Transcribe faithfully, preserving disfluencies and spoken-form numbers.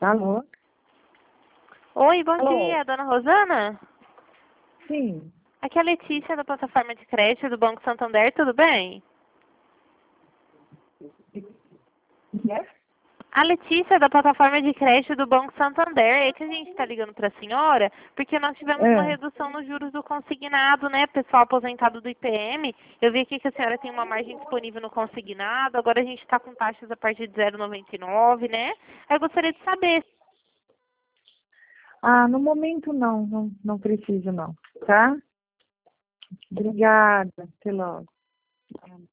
Alô? Oi, bom Alô? dia, dona Rosana? Sim. Aqui é a Letícia da plataforma de crédito do Banco Santander, tudo bem? É? A Letícia da plataforma de crédito do Banco Santander, é que a gente está ligando para a senhora, porque nós tivemos uma É. redução nos juros do consignado, né, pessoal aposentado do I P M. Eu vi aqui que a senhora tem uma margem disponível no consignado, agora a gente está com taxas a partir de zero vírgula noventa e nove, né? Eu gostaria de saber. Ah, no momento não, não, não preciso não, tá? Obrigada, até logo.